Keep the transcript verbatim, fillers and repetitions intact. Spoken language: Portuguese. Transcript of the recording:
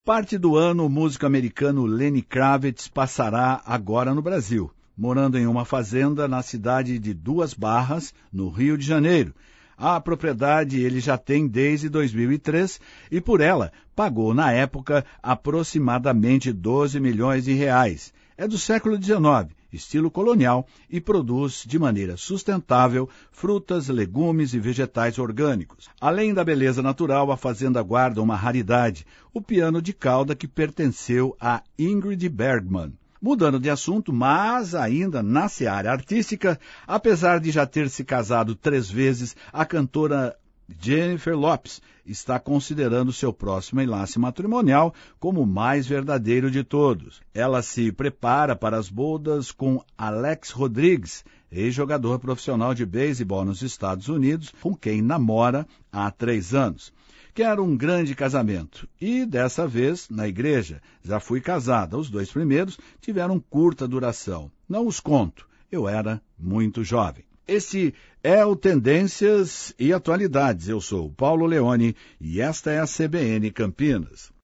Parte do ano, o músico americano Lenny Kravitz passará agora no Brasil, morando em uma fazenda na cidade de Duas Barras, no Rio de Janeiro. A propriedade ele já tem desde dois mil e três e por ela pagou, na época, aproximadamente doze milhões de reais. É do século dezenove, estilo colonial, e produz de maneira sustentável frutas, legumes e vegetais orgânicos. Além da beleza natural, a fazenda guarda uma raridade, o piano de cauda que pertenceu a Ingrid Bergman. Mudando de assunto, mas ainda na seara artística, apesar de já ter se casado três vezes, a cantora Jennifer Lopez está considerando seu próximo enlace matrimonial como o mais verdadeiro de todos. Ela se prepara para as bodas com Alex Rodrigues, ex-jogador profissional de beisebol nos Estados Unidos, com quem namora há três anos. Quero um grande casamento, e dessa vez na igreja. Já fui casada, os dois primeiros tiveram curta duração. Não os conto, eu era muito jovem. Esse é o Tendências e Atualidades. Eu sou o Paulo Leone e esta é a C B N Campinas.